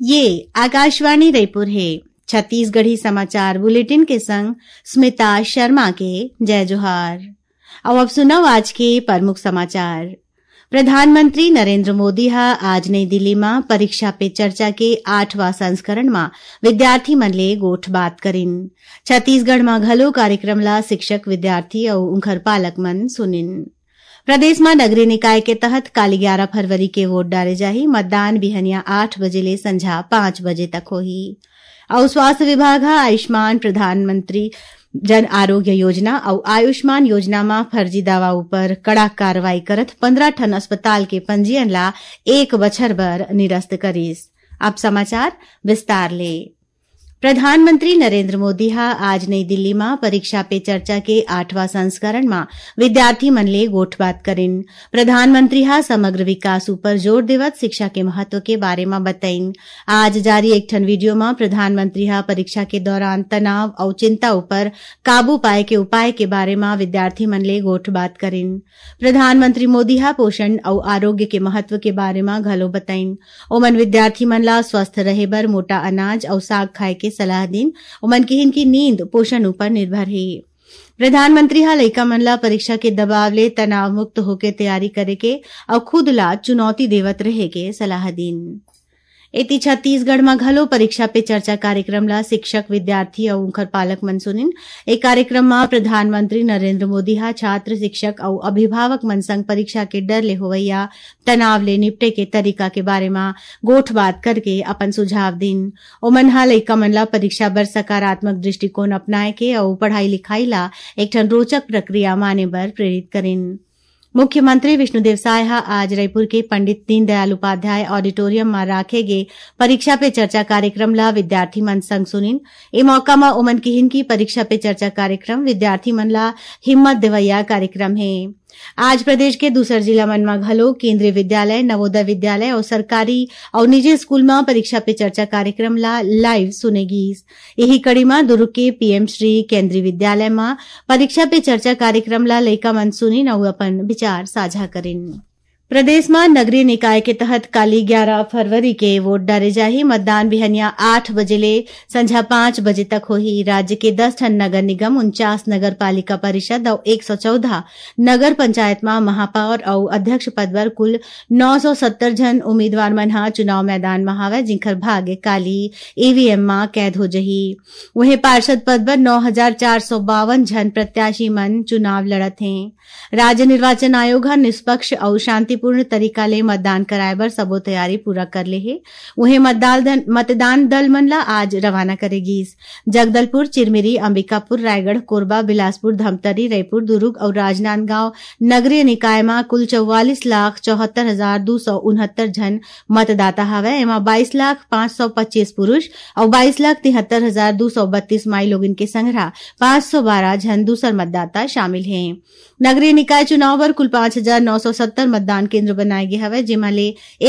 ये आकाशवाणी रायपुर है। छत्तीसगढ़ी समाचार बुलेटिन के संग स्मिता शर्मा के जय जोहार। अब सुनो आज के प्रमुख समाचार। प्रधानमंत्री नरेंद्र मोदी आज नई दिल्ली में परीक्षा पे चर्चा के 8वां संस्करण में विद्यार्थी मन ले गोठ बात करिन। छत्तीसगढ़ में घलो कार्यक्रम ला शिक्षक, विद्यार्थी और उनकर पालक मन सुनिन। प्रदेश में नगरीय निकाय के तहत काली 11 फरवरी के वोट डाले जाही। मतदान बिहनिया 8 बजे ले संझा 5 बजे तक होही। और स्वास्थ्य विभाग आयुष्मान प्रधानमंत्री जन आरोग्य योजना और आयुष्मान योजना में फर्जी दावा ऊपर कड़ा कार्रवाई करत 15 ठन अस्पताल के पंजीयन ला 1 बछर बर निरस्त करीस। अब समाचार विस्तार ले। प्रधानमंत्री नरेंद्र मोदी आज नई दिल्ली में परीक्षा पे चर्चा के 8वां संस्करण में विद्यार्थी मन ले गोठ बात करिन। प्रधानमंत्री समग्र विकास ऊपर जोर देवत शिक्षा के महत्व के बारे में बताइन। आज जारी एक ठन वीडियो में प्रधानमंत्री परीक्षा के दौरान तनाव और चिंता ऊपर काबू पाए के उपाय के बारे में विद्यार्थी मन ले गोठ बात करिन। प्रधानमंत्री मोदी पोषण और आरोग्य के महत्व के बारे में घलो बताइन। ओमन विद्यार्थी मन ला स्वस्थ रहे बर मोटा अनाज और साग खाए के सलाह दिन। उमन की इनकी नींद पोषण ऊपर निर्भर है। प्रधानमंत्री लइका मन ला परीक्षा के दबाव ले तनाव मुक्त होके तैयारी करे के और खुद ला चुनौती देवत रहे के सलाह दिन। इति छत्तीसगढ़ में घलो परीक्षा पे चर्चा कार्यक्रम ला शिक्षक, विद्यार्थी और उनकर पालक मन सुनिन। एक कार्यक्रम में प्रधानमंत्री नरेंद्र मोदी छात्र, शिक्षक और अभिभावक मन संग परीक्षा के डर ले होवैया तनाव ले निपटे के तरीका के बारे में गोठ बात करके अपन सुझाव दिन। ओमन लइका मन ला परीक्षा बर सकारात्मक दृष्टिकोण अपनाए के और पढ़ाई लिखाई ला एक ठन रोचक प्रक्रिया माने बर प्रेरित करिन। मुख्यमंत्री विष्णुदेव साय आज रायपुर के पंडित दीनदयाल उपाध्याय ऑडिटोरियम में राखे गे परीक्षा पे चर्चा कार्यक्रम ला विद्यार्थी मन संग सुनिन। ए मौका में ओमन की हिनकी परीक्षा पे चर्चा कार्यक्रम विद्यार्थी मन ला हिम्मत देवैया कार्यक्रम है। आज प्रदेश के दूसर जिला मन में घलो केंद्रीय विद्यालय, नवोदय विद्यालय और सरकारी और निजी स्कूल में परीक्षा पे चर्चा कार्यक्रम ला लाइव सुनेगी। यही कड़ी में दुर्ग के पीएम श्री केंद्रीय विद्यालय में परीक्षा पे चर्चा कार्यक्रम ला लइका मन सुनिन और अपन विचार साझा करिन। प्रदेश में नगरीय निकाय के तहत काली 11 फरवरी के वोट डाले जाही। मतदान बिहनिया 8 बजे ले संझा 5 बजे तक होही। राज्य के 10 ठन नगर निगम, 49 नगर पालिका परिषद और 114 नगर पंचायत में महापौर और अध्यक्ष पद पर कुल 970 जन उम्मीदवार मन चुनाव मैदान में हावे, जिनकर भाग्य काली ईवीएम में कैद हो जही। वहीं पार्षद पद पर 9452 जन प्रत्याशी मन चुनाव लड़त हैं। राज्य निर्वाचन आयोग निष्पक्ष और शांतिपूर्ण तरीका ले मतदान कराए बर सबो तैयारी पूरा कर ले है। वहीं मतदान दल मन ला आज रवाना करेगी। जगदलपुर, चिरमिरी, अंबिकापुर, रायगढ़, कोरबा, बिलासपुर, धमतरी, रायपुर, दुर्ग और राजनांदगांव नगरीय निकाय में कुल 44,74,269 जन मतदाता हवे। एमा 22,525 पुरुष और 22,73,232 माई लोगन के संग्रह 512 जन दूसर मतदाता शामिल हैं। नगरीय निकाय चुनाव पर कुल 5,970 मतदान केंद्र बनाए गए हवे, जेमा ले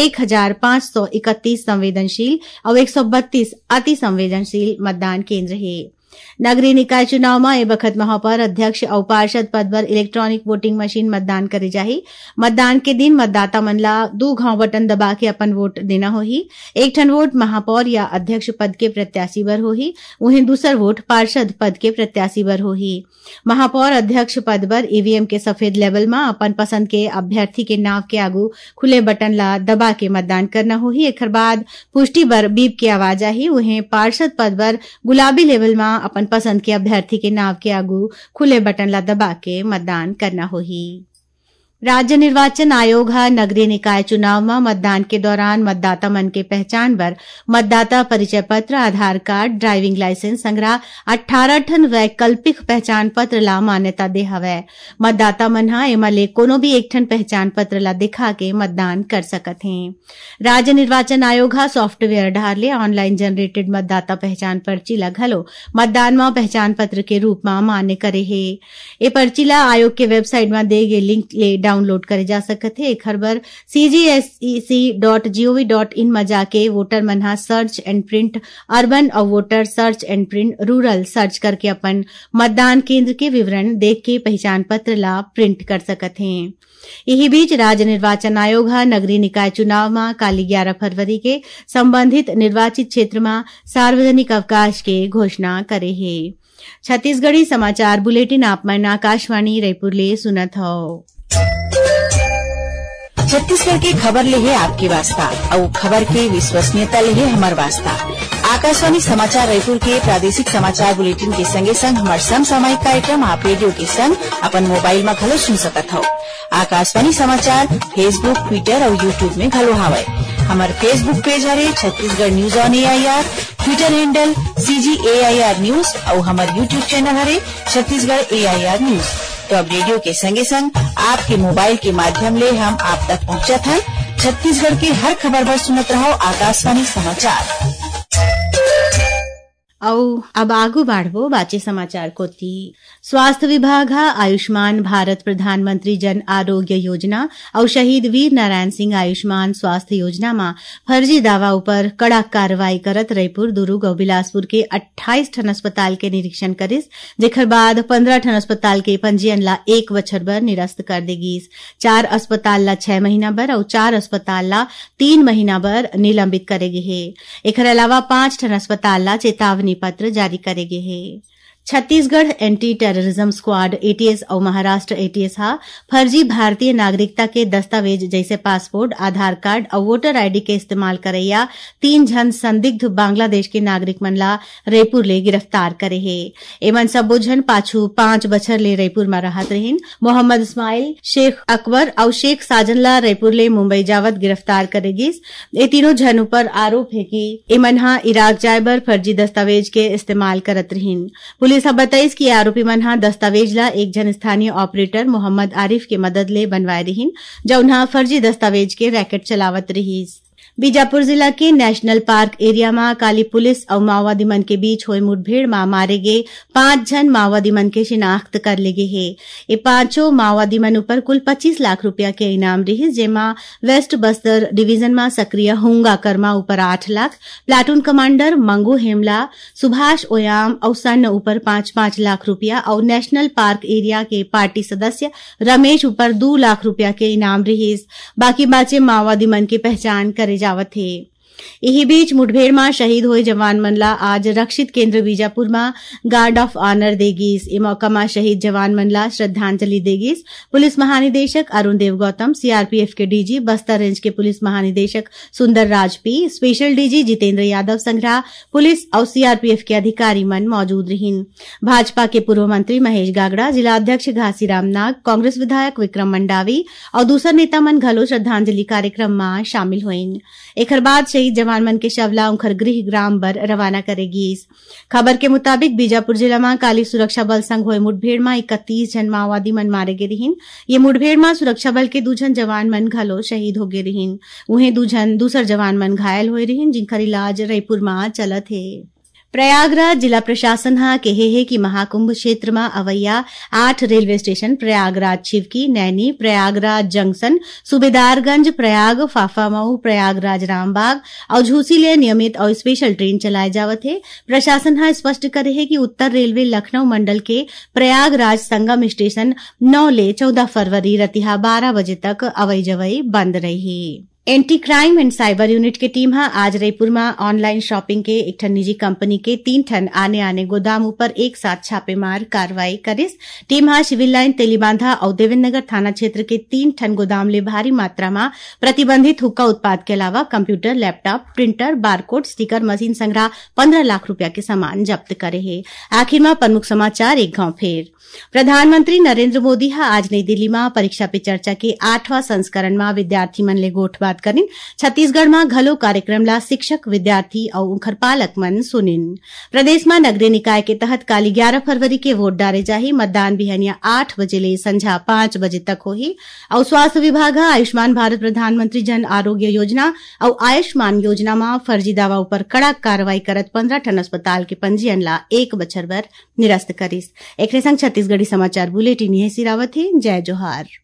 1,531 संवेदनशील और 132 अति संवेदनशील मतदान केंद्र है। नगरीय निकाय चुनाव में ए बखत महापौर, अध्यक्ष और पार्षद पद पर इलेक्ट्रॉनिक वोटिंग मशीन मतदान करे जाही। मतदान के दिन मतदाता मन ला 2 घाव बटन दबा के अपन वोट देना होही। एक ठन वोट महापौर या अध्यक्ष पद के प्रत्याशी बर होही, वहीं दूसर वोट पार्षद पद के प्रत्याशी बर होही। महापौर, अध्यक्ष पद पर ईवीएम के सफेद लेवल में अपन पसंद के अभ्यर्थी के नाव के आगू खुले बटन ला दबा के मतदान करना होही। एकर बाद पुष्टि बर बीप की आवाज आही। वहीं पार्षद पद पर गुलाबी लेवल में अपन पसंद के अभ्यर्थी के नाव के आगू खुले बटन ला दबा के मतदान करना होही। राज्य निर्वाचन आयोग नगरीय निकाय चुनाव में मतदान के दौरान मतदाता मन के पहचान बर मतदाता परिचय पत्र, आधार कार्ड, ड्राइविंग लाइसेंस संग्रह 18 ठन वैकल्पिक पहचान पत्र ला मान्यता दे हवे। मतदाता मन एमा ले कोनो भी एक ठन पहचान पत्र ला दिखा के मतदान कर सकत हैं। राज्य निर्वाचन आयोग सॉफ्टवेयर डार ले ऑनलाइन जनरेटेड मतदाता पहचान पर्ची ला घलो मतदान में पहचान पत्र के रूप में मान्य करे है। ये पर्ची ला आयोग के वेबसाइट में दे गे लिंक ले डाउनलोड करे जा सकत है। एक खबर cgsec.gov.in में जाके वोटर मनहा सर्च एंड प्रिंट अर्बन और voter search and print rural search करके अपन मतदान केंद्र के विवरण देख के पहचान पत्र ला प्रिंट कर सकत हैं। यही बीच राज्य निर्वाचन आयोग नगरीय निकाय चुनाव में काली 11 फरवरी के संबंधित निर्वाचित क्षेत्र में सार्वजनिक अवकाश के घोषणा करे है। छत्तीसगढ़ी समाचार बुलेटिन आप मन आकाशवाणी रायपुर ले सुनत हो। छत्तीसगढ़ के खबर ले है आपकी वास्ता और खबर के विश्वसनीयता ले है हमार वास्ता। आकाशवाणी समाचार रायपुर के प्रादेशिक समाचार बुलेटिन के संगे संग हमार समसामयिक कार्यक्रम आप रेडियो के संग अपन मोबाइल में घलो सुन सकत हो। आकाशवाणी समाचार फेसबुक, ट्विटर और यूट्यूब में घलो हावय। हमार फेसबुक पेज हरे Chhattisgarh news on AIR, Twitter handle CGAIR news और हमार यूट्यूब चैनल हरे छत्तीसगढ़ AIR न्यूज। तो अब रेडियो के संगे संग आपके मोबाइल के माध्यम ले हम आप तक पहुंचत हैं। छत्तीसगढ़ की हर खबर पर सुनत रहो आकाशवाणी समाचार। अब आगू बाढ़वो बाचे समाचार कोती। स्वास्थ्य विभाग आयुष्मान भारत प्रधानमंत्री जन आरोग्य योजना और शहीद वीर नारायण सिंह आयुष्मान स्वास्थ्य योजना में फर्जी दावा ऊपर कड़ा कार्रवाई करत रायपुर, दुर्ग और बिलासपुर के 28 ठन अस्पताल के निरीक्षण करिस, जेकर बाद 15 ठन अस्पताल के पंजीयन ला 1 बछर बर निरस्त कर देगिस। 4 अस्पताल ला 6 महीना बर और 4 अस्पताल ला 3 महीना बर निलंबित करे गे है। एकर अलावा 5 ठन अस्पताल ला चेतावनी पत्र जारी करे गए हैं। Chhattisgarh anti terrorism squad ATS और महाराष्ट्र ATS फर्जी भारतीय नागरिकता के दस्तावेज जैसे पासपोर्ट, आधार कार्ड और वोटर ID के इस्तेमाल करैया 3 जन संदिग्ध बांग्लादेश के नागरिक मन ला रायपुर ले गिरफ्तार करे है। एमन सबो जन पाछू 5 बछर ले रायपुर में रहत रहिन। मोहम्मद इस्माइल, शेख अकबर और शेख साजन ला रायपुर ले मुंबई जावत गिरफ्तार करे गिस। ये तीनों जन ऊपर आरोप है कि एमन इराक जाए बर फर्जी दस्तावेज के इस्तेमाल करत रहिन। पुलिस बताइस कि आरोपी मन दस्तावेज ला एक जन स्थानीय ऑपरेटर मोहम्मद आरिफ के मदद ले बनवाए रहिन, जौन फर्जी दस्तावेज के रैकेट चलावत रहीस। बीजापुर जिला के नेशनल पार्क एरिया में काली पुलिस और माओवादी मन के बीच हुए मुठभेड़ में मारे गए 5 जन माओवादी मन के शिनाख्त कर ले गए है। ये 5 माओवादी मन ऊपर कुल 25 लाख रुपया के इनाम रही, जेमा वेस्ट बस्तर डिवीजन में सक्रिय होंगा कर्मा ऊपर 8 लाख, प्लाटून कमांडर मंगू हेमला, सुभाष ओयाम और सन्न ऊपर 5-5 लाख रुपया और नेशनल पार्क एरिया के पार्टी सदस्य रमेश ऊपर 2 लाख रुपया के इनाम रही। बाकी बाचे माओवादी मन की पहचान करे जावत है। यही बीच मुठभेड़ में शहीद हुए जवान मन ला आज रक्षित केंद्र बीजापुर में गार्ड ऑफ ऑनर देगिस। ए मौका में शहीद जवान मन ला श्रद्धांजलि देगिस। पुलिस महानिदेशक अरुण देव गौतम, CRPF के DG बस्तर रेंज के पुलिस महानिदेशक Sundar Raj P, special DG Jitendra Yadav संग्रह, पुलिस और CRPF के अधिकारी मन मौजूद रहिन। भाजपा के पूर्व मंत्री महेश गागड़ा, जिला अध्यक्ष घासीराम नाग, कांग्रेस विधायक विक्रम मंडावी और दूसर नेता मन घलो श्रद्धांजलि कार्यक्रम में शामिल हुईन। एकर बाद शहीद जवान मन के शवला उनकर गृह ग्राम बर रवाना करेगी। खबर के मुताबिक बीजापुर जिला में काली सुरक्षा बल संग हुए मुठभेड़ में 31 जन माओवादी मन मारे गे रहिन। ये मुठभेड़ में सुरक्षा बल के 2 जन जवान मन घलो शहीद हो गे रहिन। उन्हें 2 जन दूसर जवान मन घायल हुए रहिन, जिनकर इलाज रायपुर में चलत है। प्रयागराज जिला प्रशासन कहे है कि महाकुंभ क्षेत्र में अवैया 8 railway station Prayagraj Chheoki, Naini, Prayagraj junction, Subedarganj, Prayag, Phaphamau, Prayagraj Rambagh और झूसी ले नियमित और स्पेशल ट्रेन चलाए जावत है। प्रशासन स्पष्ट करे है कि उत्तर रेलवे लखनऊ मंडल के प्रयागराज संगम स्टेशन 9 ले 14 फरवरी रतिहा 12 बजे तक अवई जवई बंद रही। Anti crime and cyber unit की टीम आज रायपुर में ऑनलाइन शॉपिंग के एक ठन निजी कंपनी के 3 ठन आने गोदाम ऊपर एक साथ छापेमार कार्रवाई करिस। टीम सिविल लाइन, तेलीबांधा और देवेंद्र नगर थाना क्षेत्र के 3 ठन गोदाम ले भारी मात्रा में प्रतिबंधित हुक्का उत्पाद के अलावा computer, laptop, printer, barcode, sticker machine संग्रह 15 लाख रुपया के सामान जब्त करे है। आखिर में प्रमुख समाचार एक गांव फेर। प्रधानमंत्री नरेंद्र मोदी आज नई दिल्ली में परीक्षा पे चर्चा के 8वां संस्करण में विद्यार्थी मन ले गोठ बात करिन। छत्तीसगढ़ में घलो कार्यक्रम ला शिक्षक, विद्यार्थी और उनकर पालक मन सुनिन। प्रदेश में नगरीय निकाय के तहत काली 11 फरवरी के वोट डाले जाही। मतदान बिहनिया 8 बजे ले संझा 5 बजे तक होही। और स्वास्थ्य विभाग आयुष्मान भारत प्रधानमंत्री जन आरोग्य योजना और आयुष्मान योजना में फर्जी दावा ऊपर कड़ा कार्रवाई करत 15 ठन अस्पताल के पंजीयन ला 1 बछर बर निरस्त करिस। एक संग छत्तीसगढ़ी समाचार बुलेटिन यही सिरावत है। जय जोहार।